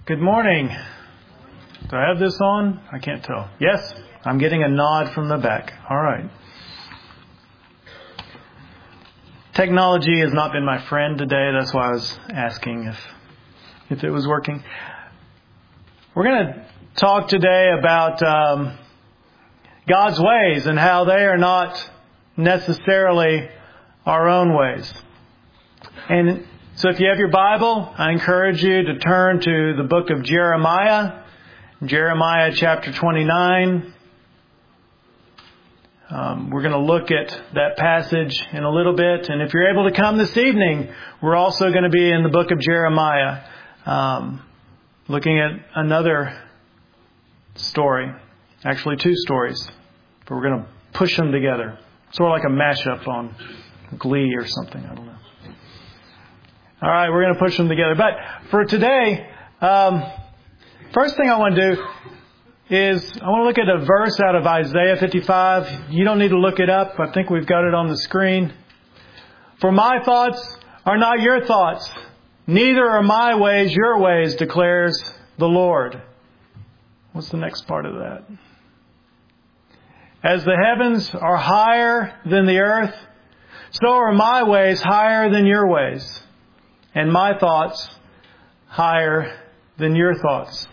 Good morning. Do I have this on? I can't tell. Yes, I'm getting a nod from the back. All right. Technology has not been my friend today. That's why I was asking if it was working. We're going to talk today about God's ways and how they are not necessarily our own ways. And so if you have your Bible, I encourage you to turn to the book of Jeremiah, Jeremiah chapter 29. We're going to look at that passage in a little bit. And if you're able to come this evening, we're also going to be in the book of Jeremiah, looking at another story. Actually, two stories. But we're going to push them together. Sort of like a mashup on Glee or something. I don't know. All right, we're going to push them together. But for today, first thing I want to do is I want to look at a verse out of Isaiah 55. You don't need to look it up. I think we've got it on the screen. For my thoughts are not your thoughts. Neither are my ways your ways, declares the Lord. What's the next part of that? As the heavens are higher than the earth, so are my ways higher than your ways, and my thoughts higher than your thoughts.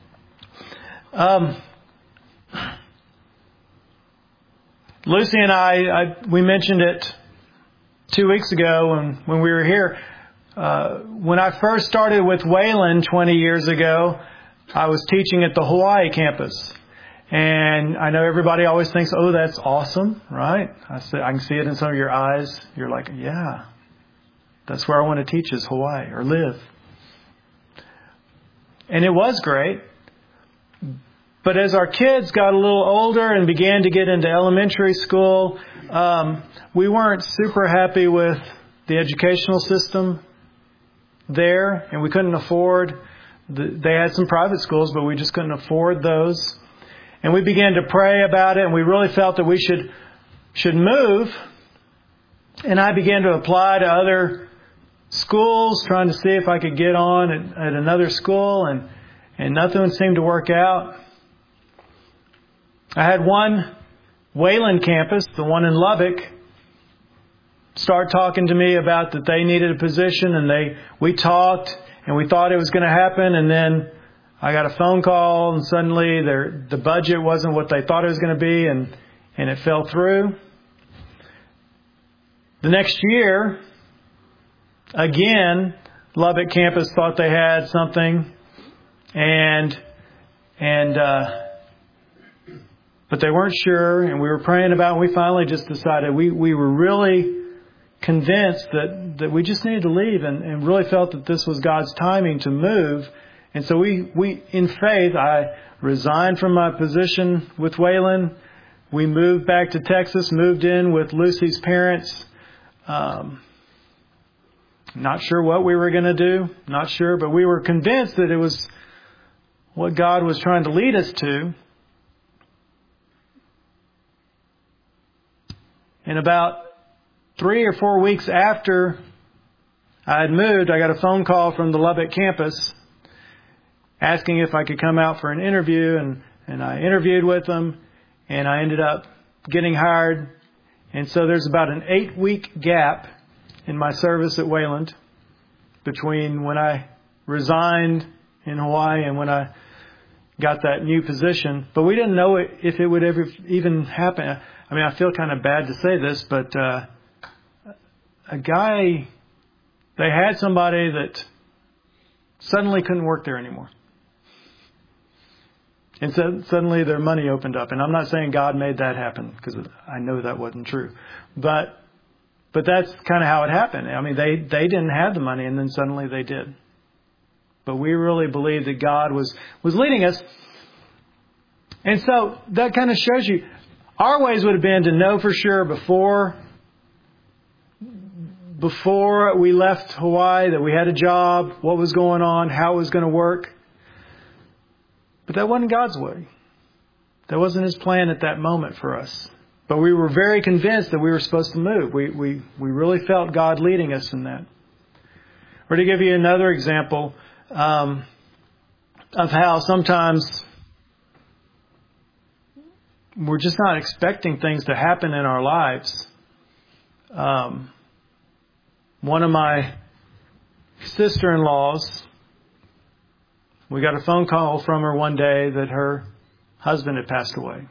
Lucy and we mentioned it 2 weeks ago when we were here. When I first started with Wayland 20 years ago, I was teaching at the Hawaii campus. And I know everybody always thinks, oh, that's awesome, right? I can see it in some of your eyes. You're like, yeah, that's where I want to teach is Hawaii or live. And it was great. But as our kids got a little older and began to get into elementary school, we weren't super happy with the educational system there. And we couldn't afford, they had some private schools, but we just couldn't afford those. And we began to pray about it, and we really felt that we should move. And I began to apply to other schools, trying to see if I could get on at another school, and nothing seemed to work out. I had one Wayland campus, the one in Lubbock, start talking to me about that they needed a position, and we talked, and we thought it was going to happen, and then I got a phone call, and suddenly the budget wasn't what they thought it was going to be, and it fell through. The next year, again, Lubbock campus thought they had something, but they weren't sure, and we were praying about it, and we finally just decided we were really convinced that we just needed to leave, and really felt that this was God's timing to move. And so we in faith, I resigned from my position with Wayland. We moved back to Texas, moved in with Lucy's parents. Not sure what we were going to do, not sure, but we were convinced that it was what God was trying to lead us to. And about 3 or 4 weeks after I had moved, I got a phone call from the Lubbock campus asking if I could come out for an interview, and I interviewed with them, and I ended up getting hired. And so there's about an 8-week gap in my service at Wayland between when I resigned in Hawaii and when I got that new position. But we didn't know if it would ever even happen. I mean, I feel kind of bad to say this, but they had somebody that suddenly couldn't work there anymore. And so suddenly their money opened up. And I'm not saying God made that happen, because I know that wasn't true. But that's kind of how it happened. I mean, they didn't have the money, and then suddenly they did. But we really believed that God was leading us. And so that kind of shows you, our ways would have been to know for sure before we left Hawaii that we had a job, what was going on, how it was going to work. But that wasn't God's way. That wasn't His plan at that moment for us. But we were very convinced that we were supposed to move. We really felt God leading us in that. Or to give you another example, of how sometimes we're just not expecting things to happen in our lives. One of my sister-in-laws, we got a phone call from her one day that her husband had passed away.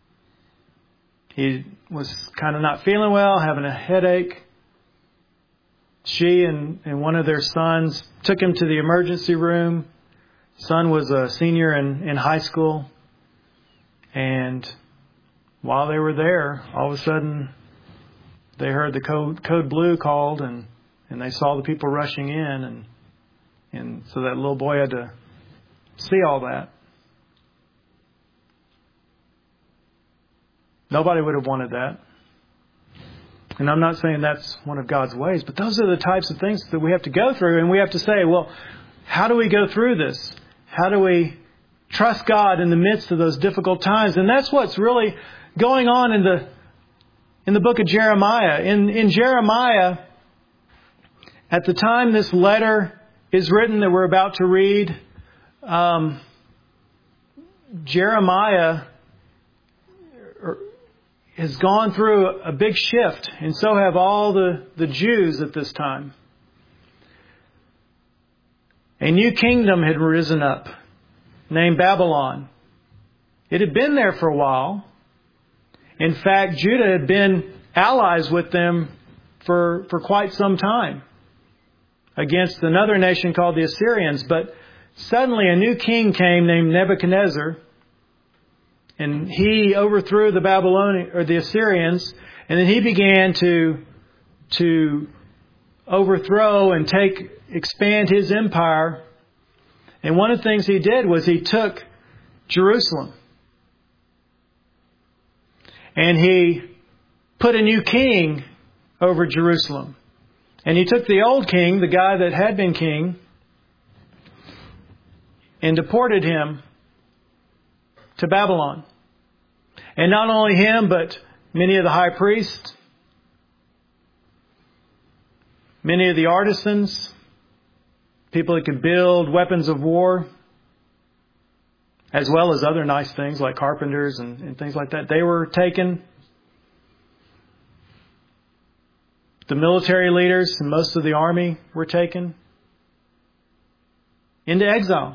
He was kind of not feeling well, having a headache. She and one of their sons took him to the emergency room. Son was a senior in high school. And while they were there, all of a sudden they heard the code blue called, and they saw the people rushing in, and so that little boy had to see all that. Nobody would have wanted that. And I'm not saying that's one of God's ways, but those are the types of things that we have to go through, and we have to say, well, how do we go through this? How do we trust God in the midst of those difficult times? And that's what's really going on in the book of Jeremiah. In Jeremiah, at the time this letter is written that we're about to read, Jeremiah has gone through a big shift, and so have all the Jews at this time. A new kingdom had risen up, named Babylon. It had been there for a while. In fact, Judah had been allies with them for quite some time against another nation called the Assyrians. But suddenly a new king came named Nebuchadnezzar, and he overthrew the Assyrians, and then he began to overthrow and expand his empire. And one of the things he did was he took Jerusalem, and he put a new king over Jerusalem. And he took the old king, the guy that had been king, and deported him to Babylon. And not only him, but many of the high priests, many of the artisans, people that could build weapons of war, as well as other nice things like carpenters and things like that. They were taken. The military leaders and most of the army were taken into exile.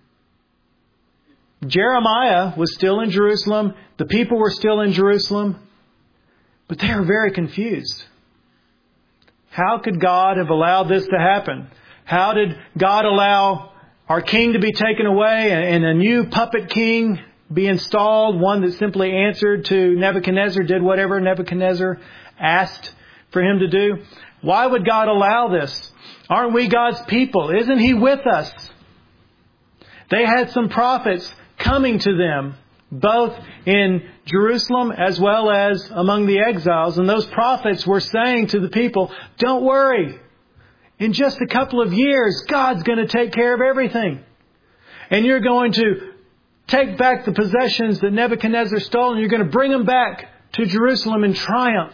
Jeremiah was still in Jerusalem. The people were still in Jerusalem. But they were very confused. How could God have allowed this to happen? How did God allow our king to be taken away and a new puppet king be installed? One that simply answered to Nebuchadnezzar, did whatever Nebuchadnezzar asked for him to do. Why would God allow this? Aren't we God's people? Isn't He with us? They had some prophets coming to them, both in Jerusalem as well as among the exiles. And those prophets were saying to the people, don't worry. In just a couple of years, God's going to take care of everything. And you're going to take back the possessions that Nebuchadnezzar stole, and you're going to bring them back to Jerusalem in triumph.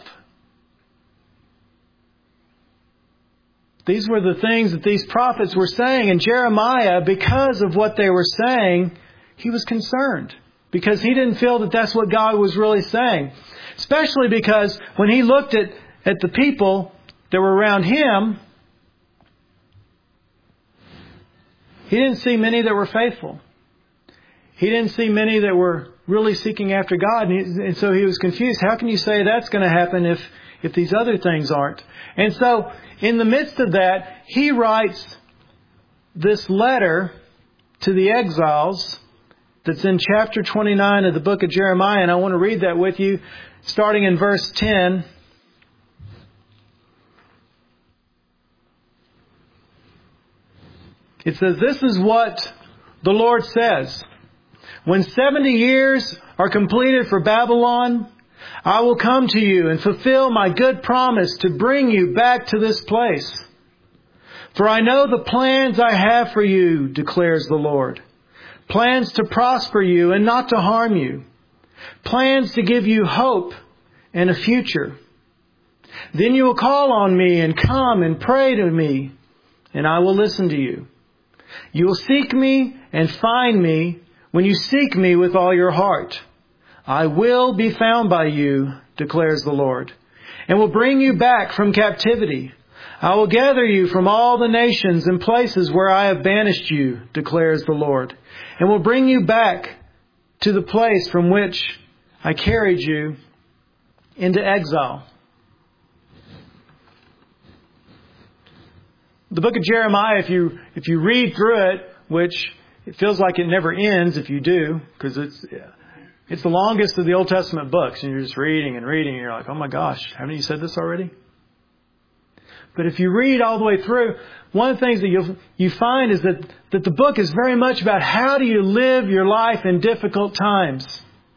These were the things that these prophets were saying. And Jeremiah, because of what they were saying, he was concerned. Because he didn't feel that that's what God was really saying. Especially because when he looked at the people that were around him, he didn't see many that were faithful. He didn't see many that were really seeking after God. And so he was confused. How can you say that's going to happen if these other things aren't? And so in the midst of that, he writes this letter to the exiles that's in chapter 29 of the book of Jeremiah. And I want to read that with you, starting in verse 10. It says, this is what the Lord says. When 70 years are completed for Babylon, I will come to you and fulfill my good promise to bring you back to this place. For I know the plans I have for you, declares the Lord. Plans to prosper you and not to harm you. Plans to give you hope and a future. Then you will call on me and come and pray to me, and I will listen to you. You will seek me and find me when you seek me with all your heart. I will be found by you, declares the Lord, and will bring you back from captivity. I will gather you from all the nations and places where I have banished you, declares the Lord, and will bring you back to the place from which I carried you into exile. The book of Jeremiah, if you read through it, which it feels like it never ends if you do, because it's the longest of the Old Testament books, and you're just reading and reading, and you're like, oh my gosh, haven't you said this already? But if you read all the way through, one of the things that you find is that the book is very much about how do you live your life in difficult times.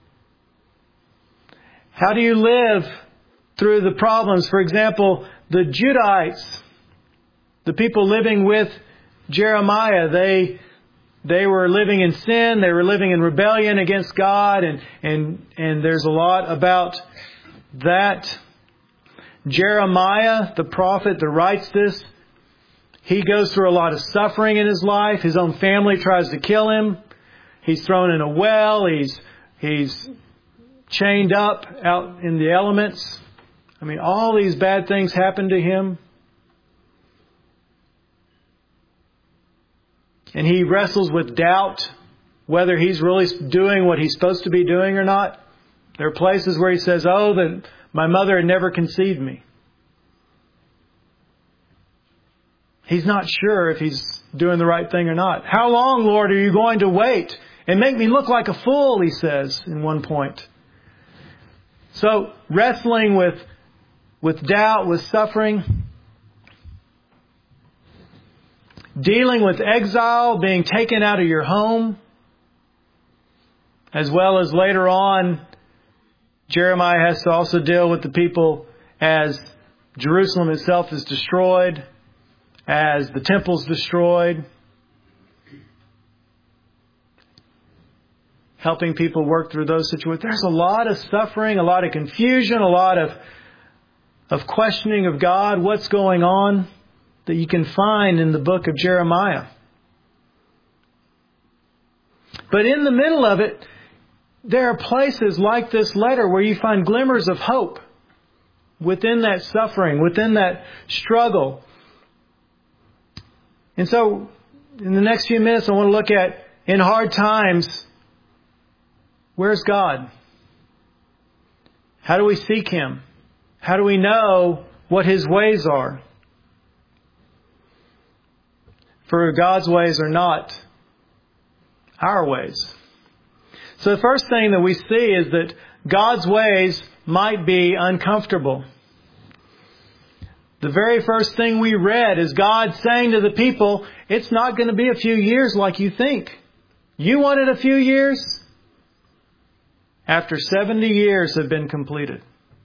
How do you live through the problems? For example, the Judahites, the people living with Jeremiah, they were living in sin. They were living in rebellion against God. And there's a lot about that. Jeremiah, the prophet that writes this, he goes through a lot of suffering in his life. His own family tries to kill him. He's thrown in a well. He's chained up out in the elements. I mean, all these bad things happen to him. And he wrestles with doubt whether he's really doing what he's supposed to be doing or not. There are places where he says, oh, that my mother had never conceived me. He's not sure if he's doing the right thing or not. How long, Lord, are you going to wait and make me look like a fool, he says in one point. So, wrestling with doubt, with suffering, dealing with exile, being taken out of your home, as well as later on, Jeremiah has to also deal with the people as Jerusalem itself is destroyed, as the temple's destroyed, helping people work through those situations. There's a lot of suffering, a lot of confusion, a lot of questioning of God, what's going on, that you can find in the book of Jeremiah. But in the middle of it, there are places like this letter where you find glimmers of hope within that suffering, within that struggle. And so, in the next few minutes, I want to look at, in hard times, where's God? How do we seek Him? How do we know what His ways are? For God's ways are not our ways. So the first thing that we see is that God's ways might be uncomfortable. The very first thing we read is God saying to the people, it's not going to be a few years like you think. You wanted a few years? After 70 years have been completed.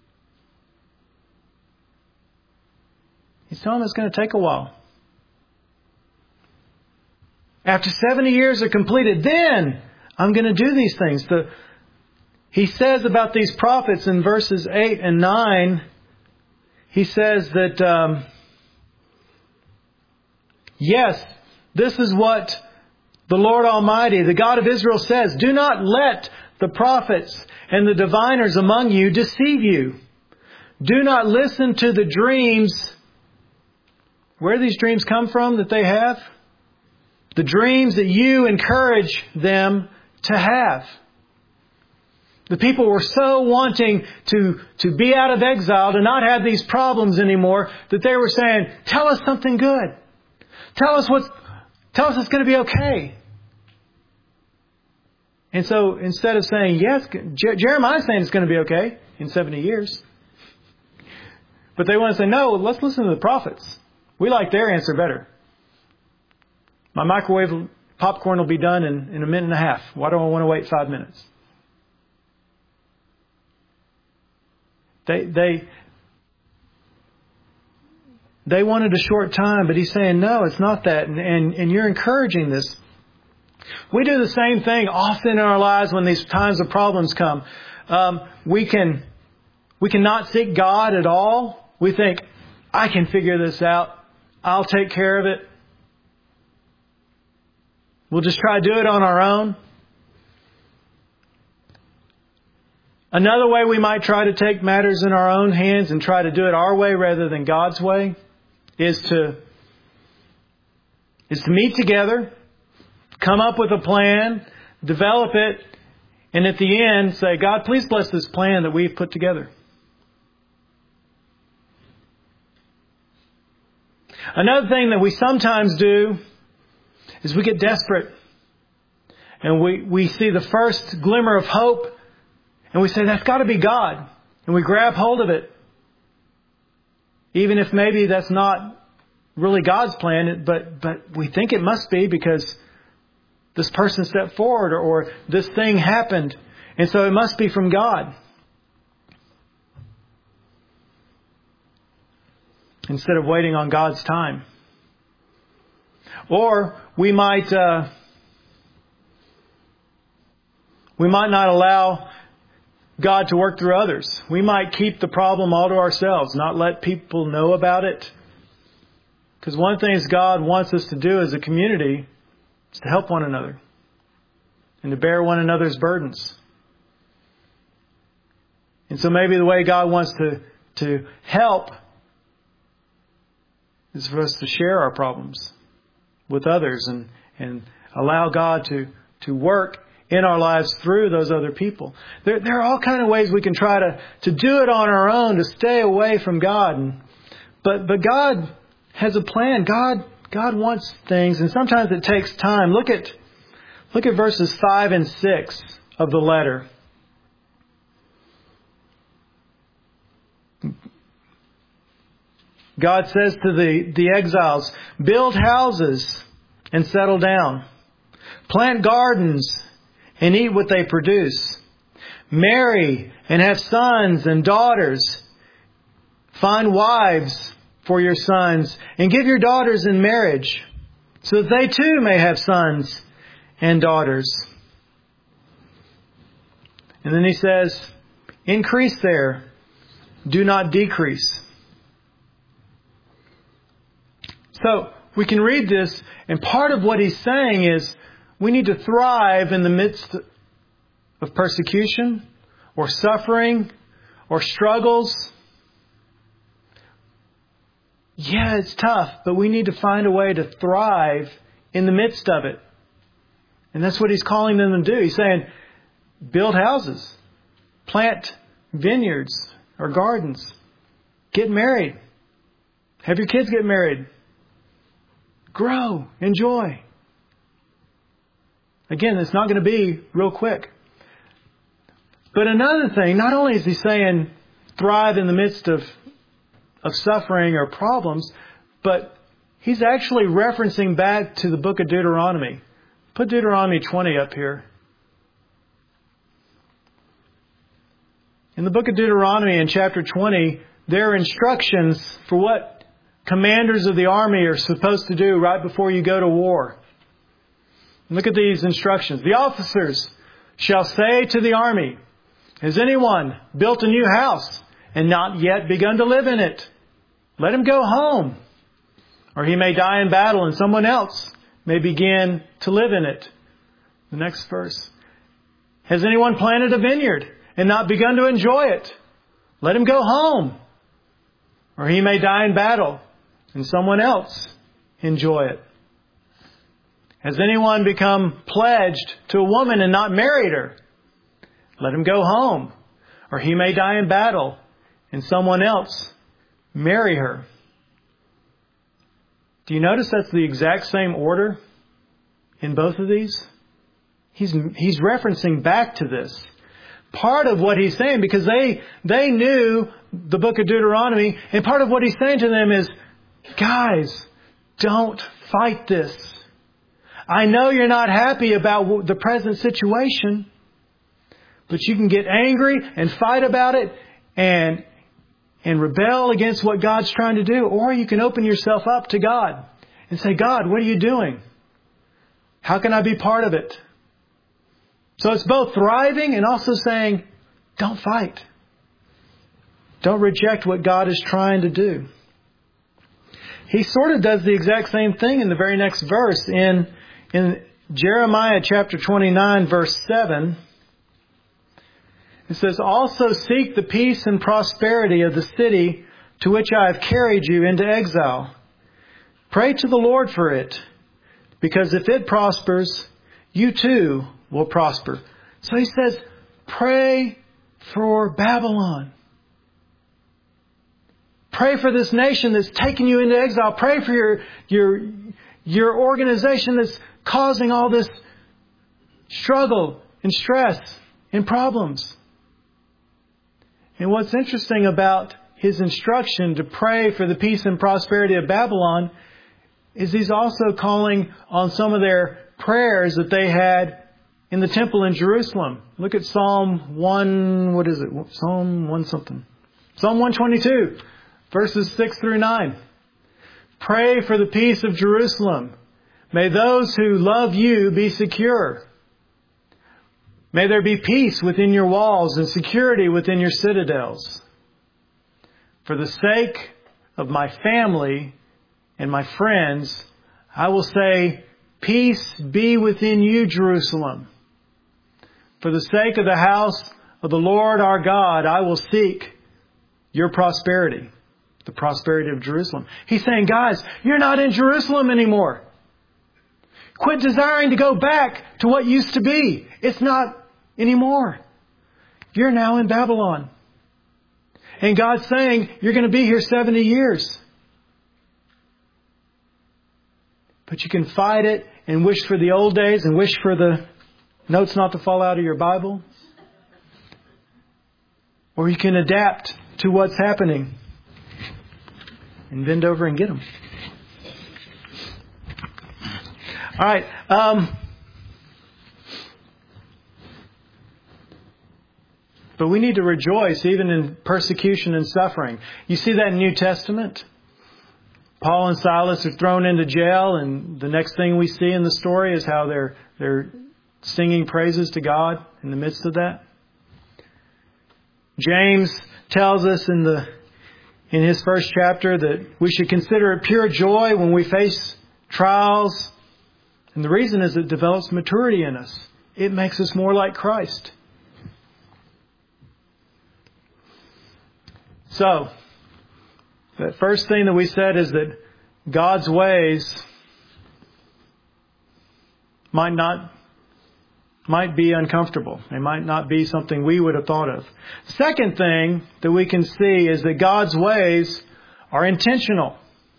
He's telling them it's going to take a while. After 70 years are completed, then I'm going to do these things. He says about these prophets in verses 8 and 9, he says that, yes, this is what the Lord Almighty, the God of Israel says, do not let the prophets and the diviners among you deceive you. Do not listen to the dreams. Where do these dreams come from that they have? The dreams that you encourage them to have. The people were so wanting to be out of exile, to not have these problems anymore, that they were saying, tell us something good. Tell us it's going to be okay. And so instead of saying, yes, Jeremiah's saying it's going to be okay in 70 years. But they want to say, no, let's listen to the prophets. We like their answer better. My microwave popcorn will be done in a minute and a half. Why do I want to wait 5 minutes? They wanted a short time, but he's saying, no, it's not that. And you're encouraging this. We do the same thing often in our lives when these times of problems come. We can not seek God at all. We think, I can figure this out. I'll take care of it. We'll just try to do it on our own. Another way we might try to take matters in our own hands and try to do it our way rather than God's way is to meet together, come up with a plan, develop it, and at the end say, God, please bless this plan that we've put together. Another thing that we sometimes do is we get desperate. And we see the first glimmer of hope. And we say, that's got to be God. And we grab hold of it. Even if maybe that's not really God's plan. But we think it must be because this person stepped forward or this thing happened. And so it must be from God. Instead of waiting on God's time. Or we might not allow God to work through others. We might keep the problem all to ourselves, not let people know about it. Because one of the things God wants us to do as a community is to help one another and to bear one another's burdens. And so maybe the way God wants to help is for us to share our problems with others and allow God to work in our lives through those other people. There are all kinds of ways we can try to do it on our own, to stay away from God. But God has a plan. God wants things, and sometimes it takes time. Look at verses 5 and 6 of the letter. God says to the exiles, build houses and settle down. Plant gardens and eat what they produce. Marry and have sons and daughters. Find wives for your sons and give your daughters in marriage so that they too may have sons and daughters. And then he says, increase there, do not decrease. So we can read this, and part of what he's saying is we need to thrive in the midst of persecution or suffering or struggles. Yeah, it's tough, but we need to find a way to thrive in the midst of it. And that's what he's calling them to do. He's saying, build houses, plant vineyards or gardens, get married, have your kids get married. Grow. Enjoy. Again, it's not going to be real quick. But another thing, not only is he saying thrive in the midst of suffering or problems, but he's actually referencing back to the book of Deuteronomy. Put Deuteronomy 20 up here. In the book of Deuteronomy in chapter 20, there are instructions for what commanders of the army are supposed to do right before you go to war. Look at these instructions. The officers shall say to the army, has anyone built a new house and not yet begun to live in it? Let him go home. Or he may die in battle and someone else may begin to live in it. The next verse. Has anyone planted a vineyard and not begun to enjoy it? Let him go home. Or he may die in battle and someone else enjoy it. Has anyone become pledged to a woman and not married her? Let him go home. Or he may die in battle and someone else marry her. Do you notice that's the exact same order in both of these? He's referencing back to this. Part of what he's saying, because they knew the book of Deuteronomy, and part of what he's saying to them is, guys, don't fight this. I know you're not happy about the present situation, but you can get angry and fight about it and rebel against what God's trying to do. Or you can open yourself up to God and say, God, what are you doing? How can I be part of it? So it's both thriving and also saying, don't fight. Don't reject what God is trying to do. He sort of does the exact same thing in the very next verse in Jeremiah chapter 29, verse 7, it says, "Also seek the peace and prosperity of the city to which I have carried you into exile. Pray to the Lord for it, because if it prospers, you too will prosper." So he says, pray for Babylon. Pray for this nation that's taken you into exile. Pray for your organization that's causing all this struggle and stress and problems. And what's interesting about his instruction to pray for the peace and prosperity of Babylon is he's also calling on some of their prayers that they had in the temple in Jerusalem. Look at Psalm 1, what is it? Psalm 1 something. Psalm 122, verses 6 through 9. Pray for the peace of Jerusalem. May those who love you be secure. May there be peace within your walls and security within your citadels. For the sake of my family and my friends, I will say, peace be within you, Jerusalem. For the sake of the house of the Lord our God, I will seek your prosperity, the prosperity of Jerusalem. He's saying, guys, you're not in Jerusalem anymore. Quit desiring to go back to what used to be. It's not anymore. You're now in Babylon. And God's saying, you're going to be here 70 years. But you can fight it and wish for the old days and wish for the notes not to fall out of your Bible. Or you can adapt to what's happening and bend over and get them. All right. But we need to rejoice even in persecution and suffering. You see that in the New Testament? Paul and Silas are thrown into jail, and the next thing we see in the story is how they're singing praises to God in the midst of that. James tells us in his first chapter that we should consider it pure joy when we face trials. And the reason is it develops maturity in us. It makes us more like Christ. So, the first thing that we said is that God's ways might be uncomfortable. They might not be something we would have thought of. Second thing that we can see is that God's ways are intentional.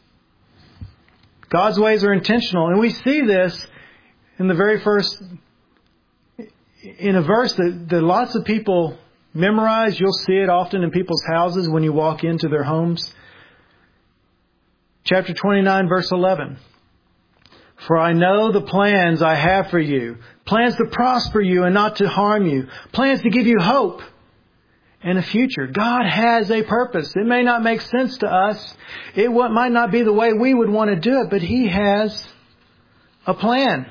God's ways are intentional. And we see this in the very first, in a verse that lots of people memorize. You'll see it often in people's houses when you walk into their homes. Chapter 29, verse 11. For I know the plans I have for you. Plans to prosper you and not to harm you. Plans to give you hope and a future. God has a purpose. It may not make sense to us. It might not be the way we would want to do it, but He has a plan.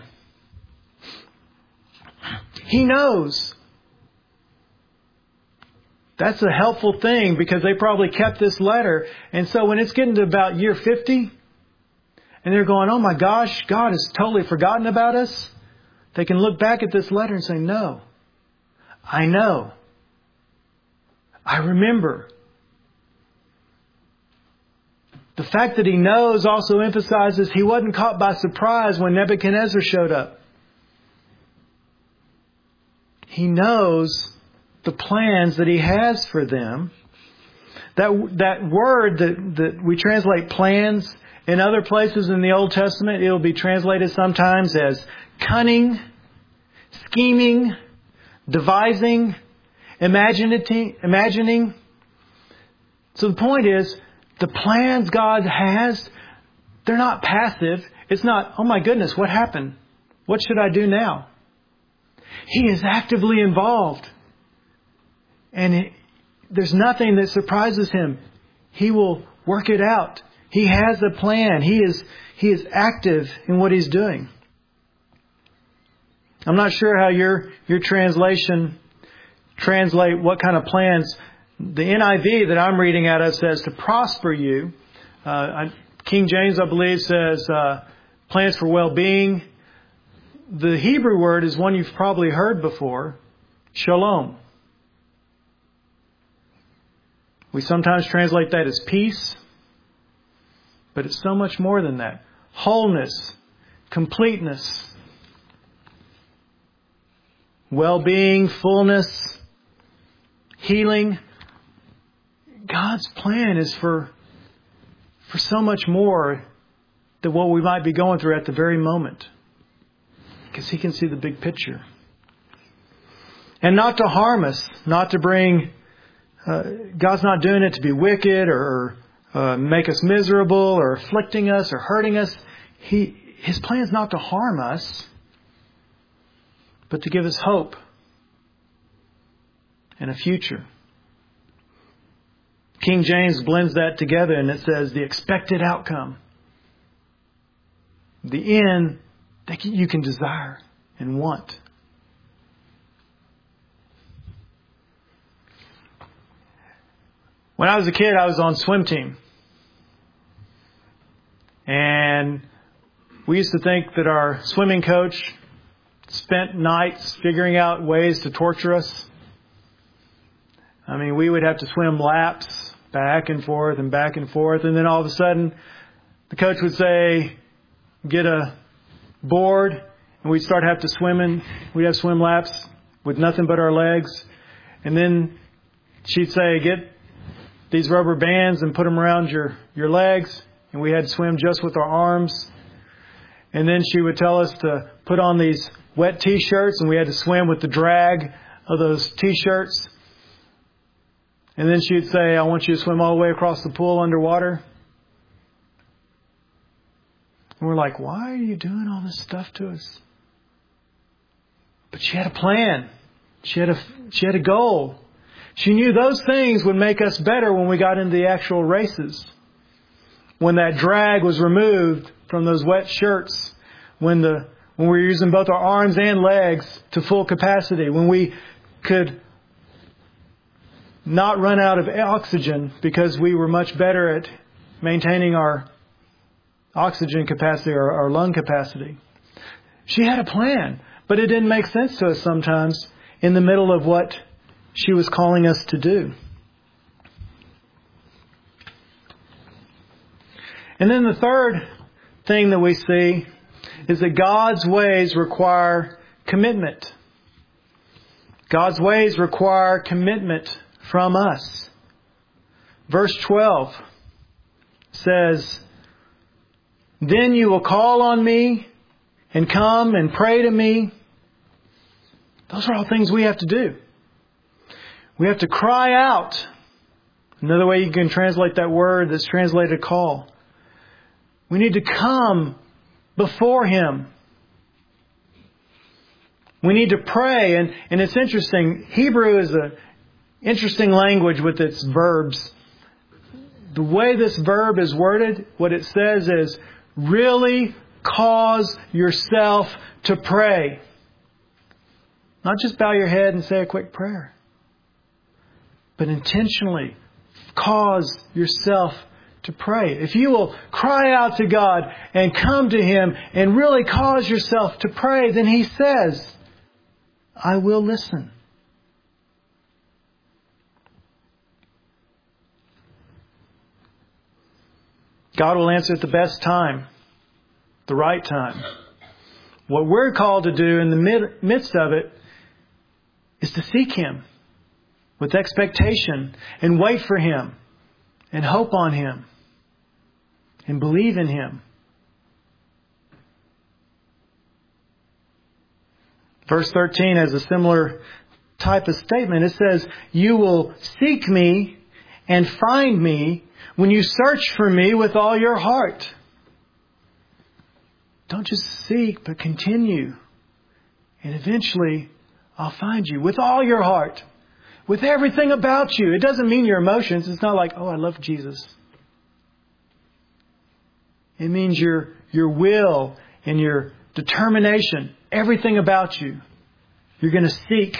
He knows. That's a helpful thing because they probably kept this letter. And so when it's getting to about year 50 and they're going, oh my gosh, God has totally forgotten about us. They can look back at this letter and say, no, I know. I remember. The fact that He knows also emphasizes He wasn't caught by surprise when Nebuchadnezzar showed up. He knows the plans that He has for them. That word that we translate plans in other places in the Old Testament, it will be translated sometimes as cunning, scheming, devising, imagining. So the point is, the plans God has, they're not passive. It's not, oh my goodness, what happened? What should I do now? He is actively involved. And there's nothing that surprises Him. He will work it out. He has a plan. He is active in what He's doing. I'm not sure how your translation translate what kind of plans. The NIV that I'm reading out of says to prosper you. King James, I believe, says plans for well-being. the Hebrew word is one you've probably heard before, shalom. We sometimes translate that as peace, but it's so much more than that. Wholeness, completeness, well-being, fullness, healing. God's plan is for so much more than what we might be going through at the very moment. Because He can see the big picture. And not to harm us, not to bring... God's not doing it to be wicked or make us miserable or afflicting us or hurting us. His plan is not to harm us, but to give us hope and a future. King James blends that together and it says the expected outcome. The end that you can desire and want. When I was a kid, I was on swim team. And we used to think that our swimming coach spent nights figuring out ways to torture us. I mean, we would have to swim laps back and forth and back and forth. And then all of a sudden, the coach would say, get a board. And we'd start have to swim. We'd have swim laps with nothing but our legs. And then she'd say, get these rubber bands and put them around your legs. And we had to swim just with our arms. And then she would tell us to put on these wet T-shirts, and we had to swim with the drag of those T-shirts. And then she'd say, I want you to swim all the way across the pool underwater. And we're like, why are you doing all this stuff to us? But she had a plan. She had a goal. She knew those things would make us better when we got into the actual races. When that drag was removed from those wet shirts, when we were using both our arms and legs to full capacity, when we could not run out of oxygen because we were much better at maintaining our oxygen capacity or our lung capacity. She had a plan, but it didn't make sense to us sometimes in the middle of what she was calling us to do. And then the third thing that we see is that God's ways require commitment. God's ways require commitment from us. Verse 12 says, then you will call on me and come and pray to me. Those are all things we have to do. We have to cry out. Another way you can translate that word that's translated call. We need to come before Him. We need to pray. And it's interesting. Hebrew is an interesting language with its verbs. The way this verb is worded, what it says is, really cause yourself to pray. Not just bow your head and say a quick prayer. But intentionally cause yourself to pray. If you will cry out to God and come to Him and really cause yourself to pray, then He says, I will listen. God will answer at the best time, the right time. What we're called to do in the midst of it is to seek Him with expectation and wait for Him and hope on Him and believe in Him. Verse 13 has a similar type of statement. It says, you will seek me and find me when you search for me with all your heart. Don't just seek, but continue. And eventually, I'll find you with all your heart. With everything about you. It doesn't mean your emotions. It's not like, oh, I love Jesus. It means your will and your determination. Everything about you. You're going to seek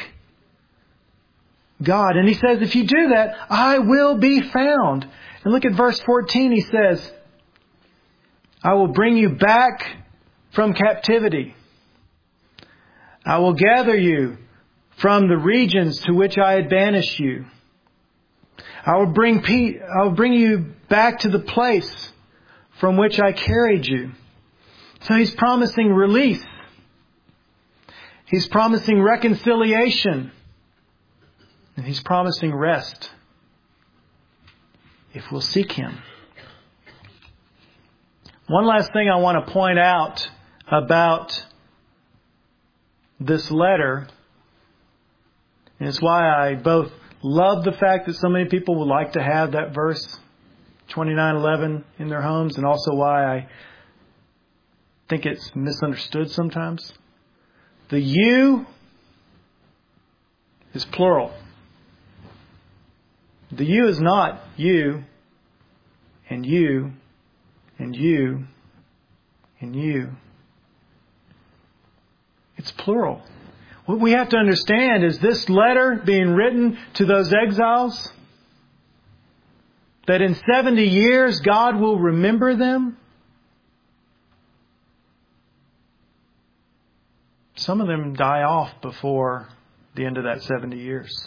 God. And He says, if you do that, I will be found. And look at verse 14. He says, I will bring you back from captivity. I will gather you from the regions to which I had banished you. I will bring you back to the place from which I carried you. So He's promising release. He's promising reconciliation. And He's promising rest if we'll seek Him. One last thing I want to point out about this letter, and it's why I both love the fact that so many people would like to have that verse 29:11 in their homes, and also why I think it's misunderstood sometimes. The you is plural. The you is not you and you and you and you. It's plural. What we have to understand is this letter being written to those exiles, that in 70 years God will remember them. Some of them die off before the end of that 70 years.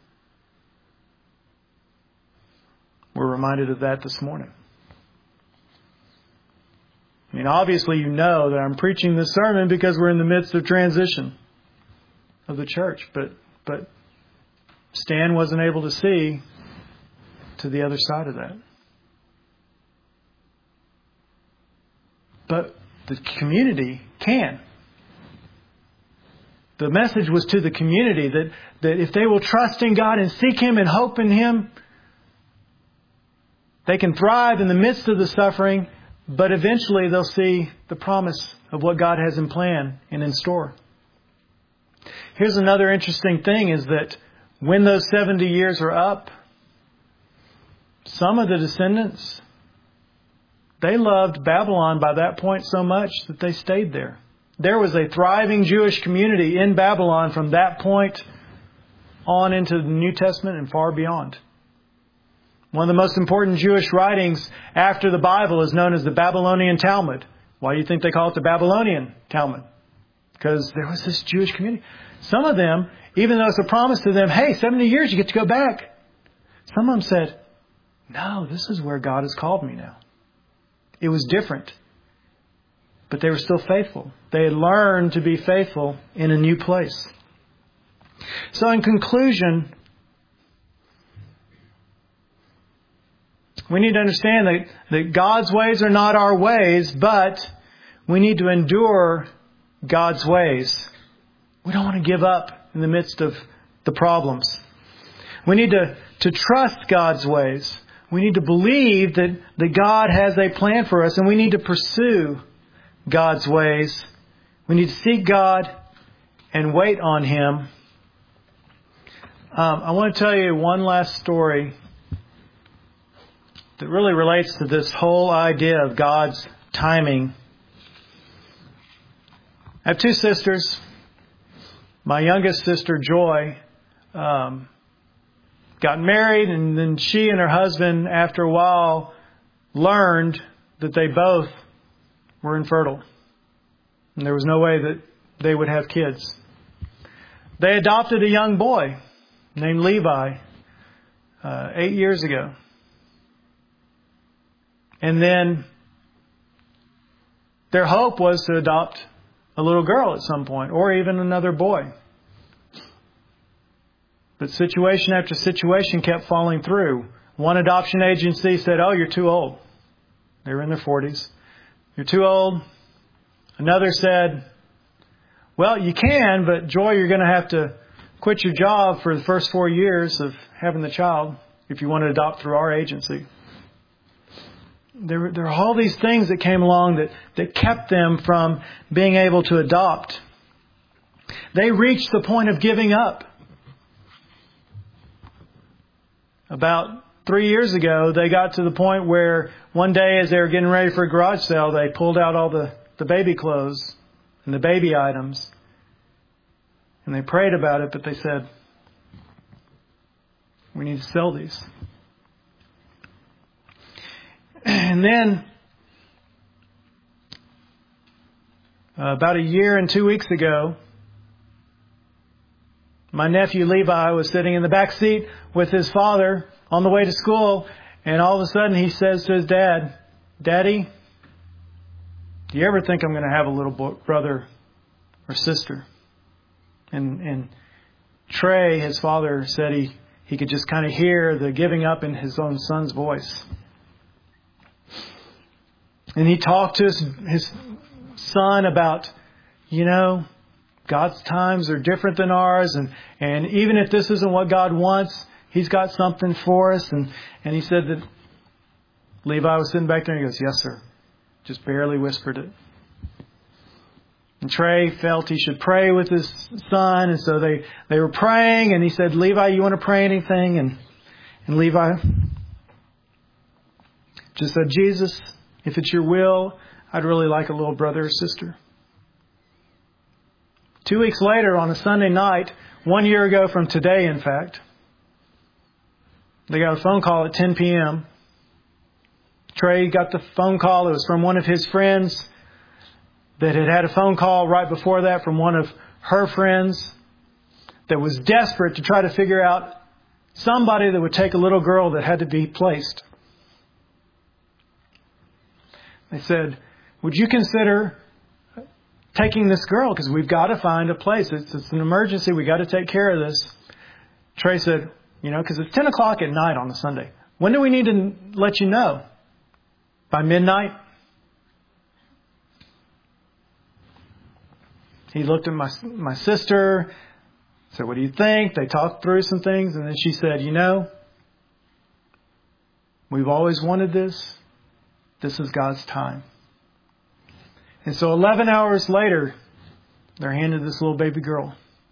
We're reminded of that this morning. I mean, obviously you know that I'm preaching this sermon because we're in the midst of transition of the church. But Stan wasn't able to see to the other side of that. But the community can. The message was to the community that if they will trust in God and seek Him and hope in Him, they can thrive in the midst of the suffering, but eventually they'll see the promise of what God has in plan and in store. Here's another interesting thing is that when those 70 years are up, some of the descendants, they loved Babylon by that point so much that they stayed there. There was a thriving Jewish community in Babylon from that point on into the New Testament and far beyond. One of the most important Jewish writings after the Bible is known as the Babylonian Talmud. Why do you think they call it the Babylonian Talmud? Because there was this Jewish community. Some of them, even though it's a promise to them, hey, 70 years, you get to go back. Some of them said, no, this is where God has called me now. It was different. But they were still faithful. They had learned to be faithful in a new place. So in conclusion, we need to understand that God's ways are not our ways, but we need to endure God's ways. We don't want to give up in the midst of the problems. We need to trust God's ways. We need to believe that God has a plan for us, and we need to pursue God's ways. We need to seek God and wait on Him. I want to tell you one last story that really relates to this whole idea of God's timing. I have two sisters. My youngest sister, Joy, got married, and then she and her husband, after a while, learned that they both were infertile. And there was no way that they would have kids. They adopted a young boy named Levi 8 years ago. And then their hope was to adopt a little girl at some point, or even another boy. But situation after situation kept falling through. One adoption agency said, oh, you're too old. They were in their 40s. You're too old. Another said, well, you can, but Joy, you're going to have to quit your job for the first 4 years of having the child if you want to adopt through our agency. There are all these things that came along that kept them from being able to adopt. They reached the point of giving up. About 3 years ago, they got to the point where one day as they were getting ready for a garage sale, they pulled out all the baby clothes and the baby items. And they prayed about it, but they said, we need to sell these. And then, about a year and 2 weeks ago, My nephew Levi was sitting in the back seat with his father on the way to school, and all of a sudden he says to his dad, "Daddy, do you ever think I'm going to have a little brother or sister?" And Trey, his father, said he could just kind of hear the giving up in his own son's voice. And he talked to his son about, God's times are different than ours. And even if this isn't what God wants, He's got something for us. And he said that Levi was sitting back there and he goes, "Yes, sir." Just barely whispered it. And Trey felt he should pray with his son. And so they were praying. And he said, "Levi, you want to pray anything?" And Levi just said, "Jesus, if it's your will, I'd really like a little brother or sister." 2 weeks later, on a Sunday night, 1 year ago from today, in fact, they got a phone call at 10 p.m. Trey got the phone call. It was from one of his friends that had a phone call right before that from one of her friends that was desperate to try to figure out somebody that would take a little girl that had to be placed. They said, "Would you consider taking this girl? Because we've got to find a place. It's an emergency. We got to take care of this." Trey said, because it's 10 o'clock at night on a Sunday. "When do we need to let you know? By midnight?" He looked at my sister, said, "What do you think?" They talked through some things, and then she said, "We've always wanted this. This is God's time." And so 11 hours later, they're handed this little baby girl.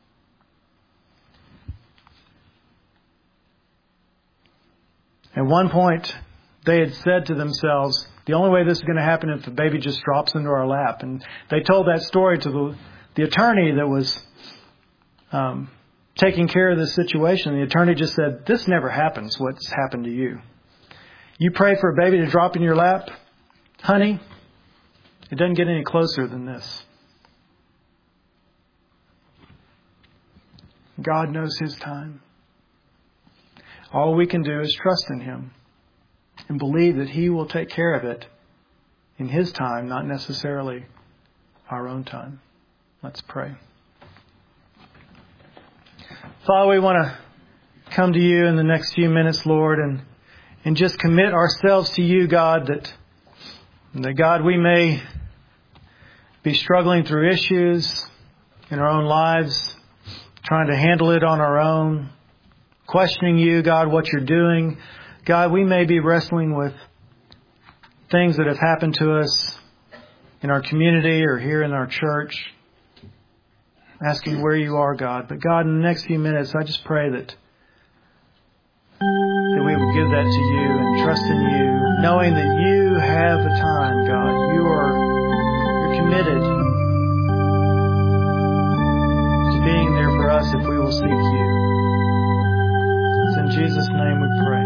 At one point, they had said to themselves, the only way this is going to happen is if the baby just drops into our lap. And they told that story to the attorney that was taking care of this situation. The attorney just said, "This never happens, what's happened to you. You pray for a baby to drop in your lap, honey, it doesn't get any closer than this." God knows His time. All we can do is trust in Him and believe that He will take care of it in His time, not necessarily our own time. Let's pray. Father, we want to come to You in the next few minutes, Lord, and just commit ourselves to You, God, that God, we may be struggling through issues in our own lives, trying to handle it on our own, questioning You, God, what You're doing. God, we may be wrestling with things that have happened to us in our community or here in our church, asking where You are, God. But God, in the next few minutes, I just pray that we will give that to You and trust in You, knowing that You have a time, God. You're committed to being there for us if we will seek You. It's in Jesus' name we pray.